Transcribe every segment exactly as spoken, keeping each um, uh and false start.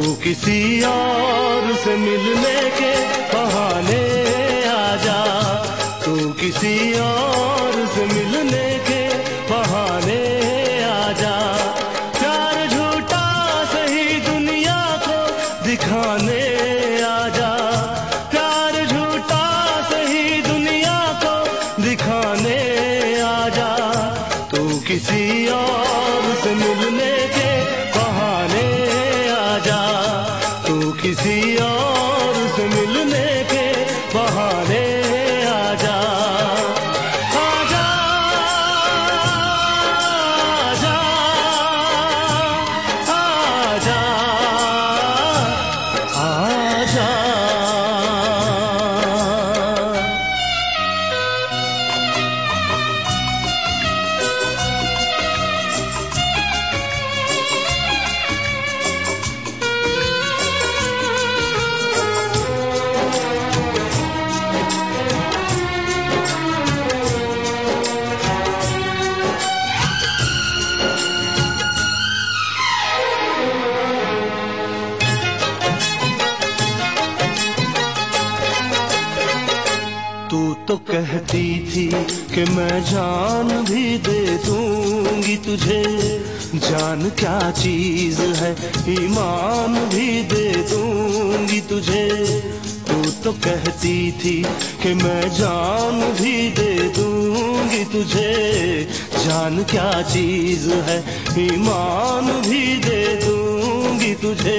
किसी और से मिलने के बहाने आजा, तू किसी और से मिलने के बहाने आजा। प्यार झूठा सही दुनिया को दिखाने आजा, प्यार झूठा सही दुनिया को दिखाने आजा। तू किसी और से मिलने के बहाने आजा, तू किसी और से मिलने के बहाने आजा। आजा आजा आजा आजा। तू तो कहती थी कि मैं जान भी दे दूंगी तुझे, जान क्या चीज है ईमान भी दे दूंगी तुझे। तू तो कहती थी कि मैं जान भी दे दूंगी तुझे, जान क्या चीज है ईमान भी दे दूंगी तुझे।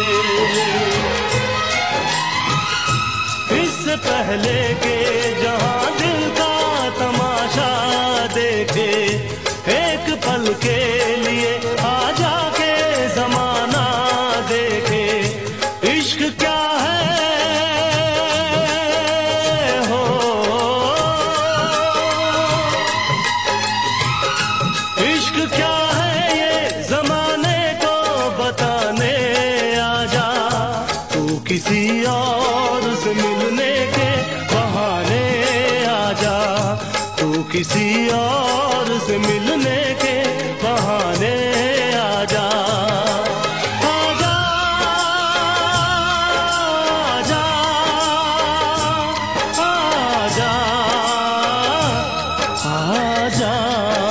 इससे पहले के जहां दिल का तमाशा देखे, एक पल के लिए आजा के जमाना देखे। इश्क क्या है हो, इश्क क्या है ये जमाने को बताने आजा। तू किसी और से मिलने के बहाने आजा, तू किसी और से मिलने के बहाने आजा। आजा आजा आजा आजा।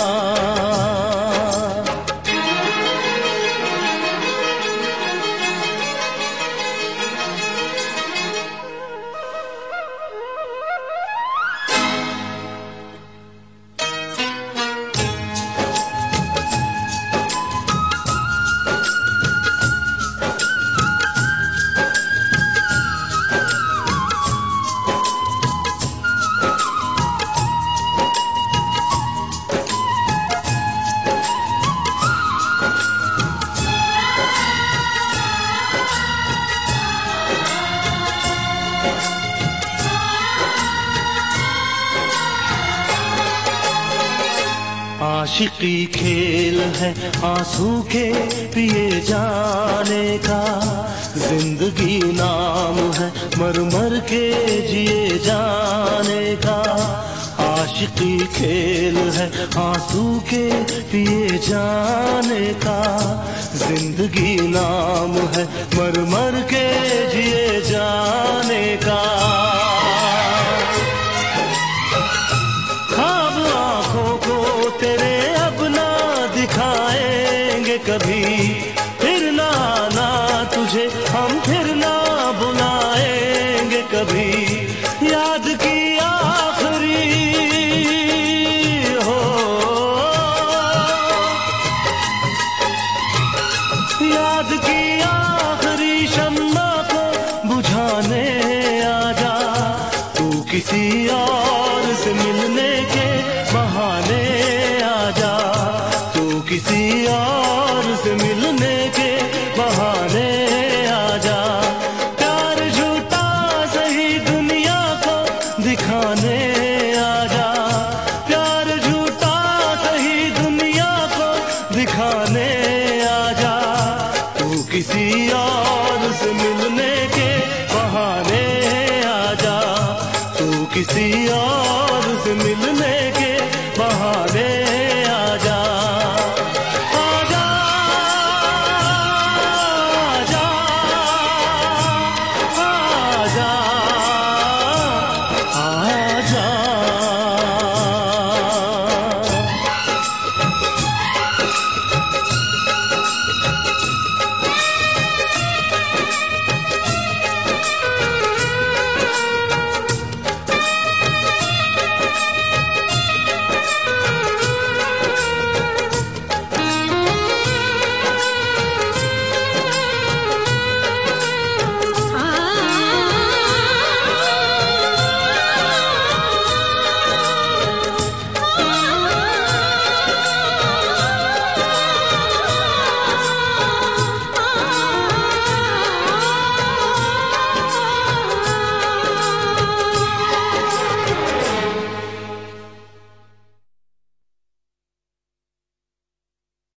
आशिकी खेल है आंसू के पिए जाने का, जिंदगी नाम है मर मर के जिए जाने का। आशिकी खेल है आंसू के पिए जाने का, जिंदगी नाम है मर मर के जिए जाने का। ख्वाब आंखों को तेरे अब ना दिखाएंगे कभी, फिर ना आना तुझे हम फिर ना बुलाएंगे कभी। याद की आखिरी हो, याद की आखिरी शम्मा को बुझाने आजा। तू किसी और से मिलने के बहाने आजा, तू किसी और से मिलने के बहाने आजा। प्यार झूठा सही दुनिया को दिखाने आजा, प्यार झूठा सही दुनिया को दिखाने आजा। तू किसी और से मिलने के बहाने आजा, तू किसी